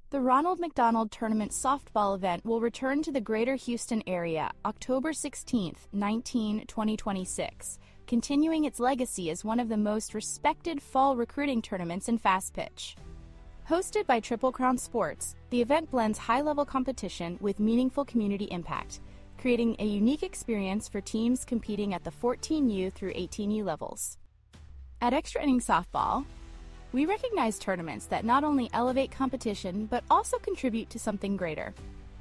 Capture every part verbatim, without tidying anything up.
The Ronald McDonald Tournament softball event will return to the Greater Houston area October sixteenth, nineteenth, twenty twenty-six, continuing its legacy as one of the most respected fall recruiting tournaments in fast pitch. Hosted by Triple Crown Sports, the event blends high-level competition with meaningful community impact, creating a unique experience for teams competing at the fourteen U through eighteen U levels. At Extra Innings Softball, we recognize tournaments that not only elevate competition, but also contribute to something greater.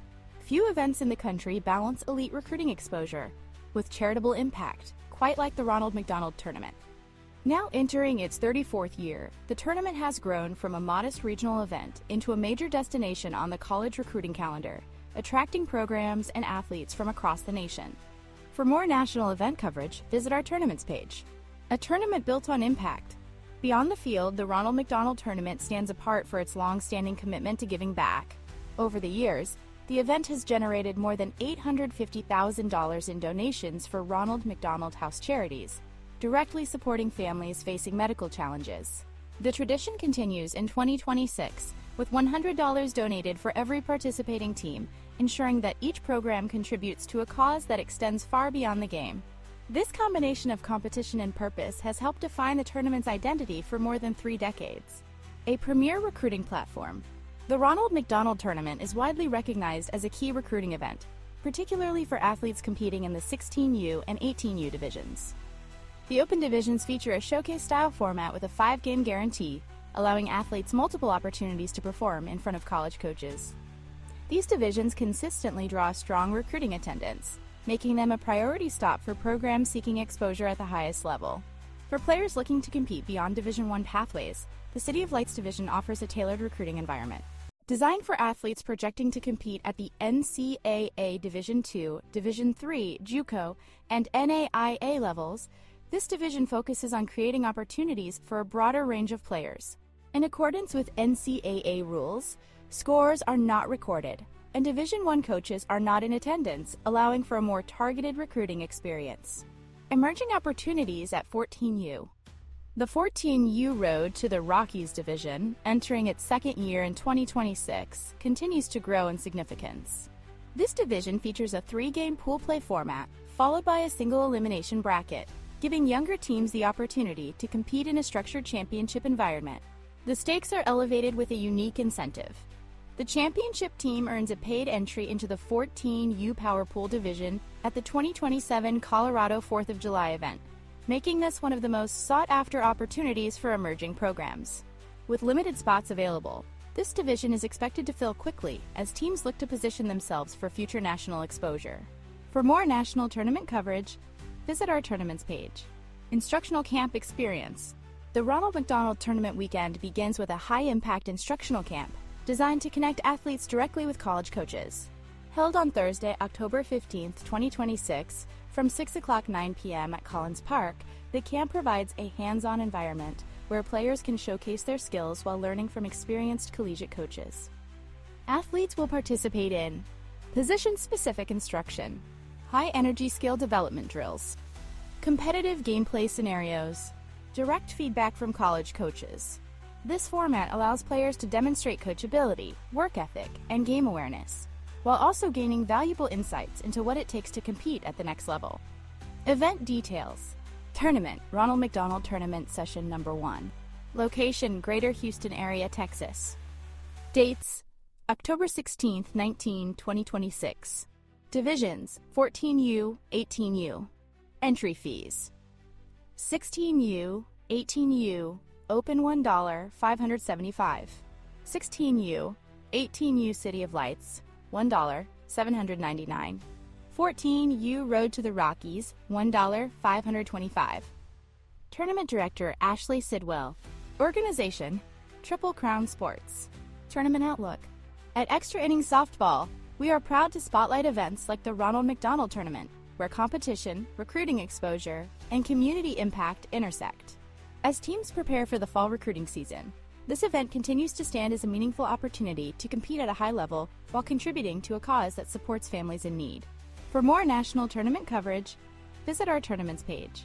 Few events in the country balance elite recruiting exposure with charitable impact, quite like the Ronald McDonald Tournament. Now entering its thirty-fourth year, the tournament has grown from a modest regional event into a major destination on the college recruiting calendar, attracting programs and athletes from across the nation. For more national event coverage, visit our tournaments page. A tournament built on impact. Beyond the field, the Ronald McDonald Tournament stands apart for its long-standing commitment to giving back. Over the years, the event has generated more than eight hundred fifty thousand dollars in donations for Ronald McDonald House charities, directly supporting families facing medical challenges. The tradition continues in twenty twenty-six, with one hundred dollars donated for every participating team, ensuring that each program contributes to a cause that extends far beyond the game. This combination of competition and purpose has helped define the tournament's identity for more than three decades. A premier recruiting platform, the Ronald McDonald Tournament is widely recognized as a key recruiting event, particularly for athletes competing in the sixteen U and eighteen U divisions. The open divisions feature a showcase-style format with a five-game guarantee, allowing athletes multiple opportunities to perform in front of college coaches. These divisions consistently draw strong recruiting attendance, making them a priority stop for programs seeking exposure at the highest level. For players looking to compete beyond Division one pathways, the City of Lights Division offers a tailored recruiting environment. Designed for athletes projecting to compete at the N C A A Division two, Division three, JUCO, and N A I A levels, this division focuses on creating opportunities for a broader range of players. In accordance with N C A A rules, scores are not recorded, and Division one coaches are not in attendance, allowing for a more targeted recruiting experience. Emerging opportunities at fourteen U. The fourteen U road to the Rockies Division, entering its second year in twenty twenty-six, continues to grow in significance. This division features a three-game pool play format, followed by a single elimination bracket, giving younger teams the opportunity to compete in a structured championship environment. The stakes are elevated with a unique incentive. The championship team earns a paid entry into the fourteen U Power Pool Division at the twenty twenty-seven Colorado fourth of July event, making this one of the most sought-after opportunities for emerging programs. With limited spots available, this division is expected to fill quickly as teams look to position themselves for future national exposure. For more national tournament coverage, visit our tournaments page. Instructional Camp Experience. The Ronald McDonald Tournament weekend begins with a high-impact instructional camp designed to connect athletes directly with college coaches. Held on Thursday, October fifteenth, twenty twenty-six, from six o'clock to nine p m at Collins Park, the camp provides a hands-on environment where players can showcase their skills while learning from experienced collegiate coaches. Athletes will participate in position-specific instruction, high-energy skill development drills, competitive gameplay scenarios, direct feedback from college coaches. This format allows players to demonstrate coachability, work ethic, and game awareness, while also gaining valuable insights into what it takes to compete at the next level. Event details. Tournament, Ronald McDonald Tournament Session Number one. Location, Greater Houston Area, Texas. Dates, October sixteenth, nineteenth, twenty twenty-six. Divisions, fourteen U, eighteen U. Entry fees. sixteen U, eighteen U, Open one dollar, five hundred seventy-five dollars. sixteen U, eighteen U City of Lights, one dollar, seven hundred ninety-nine dollars. fourteen U Road to the Rockies, one dollar, five hundred twenty-five dollars. Tournament Director Ashley Sidwell. Organization, Triple Crown Sports. Tournament Outlook. At Extra Innings Softball, we are proud to spotlight events like the Ronald McDonald Tournament, where competition, recruiting exposure, and community impact intersect. As teams prepare for the fall recruiting season, this event continues to stand as a meaningful opportunity to compete at a high level while contributing to a cause that supports families in need. For more national tournament coverage, visit our tournaments page.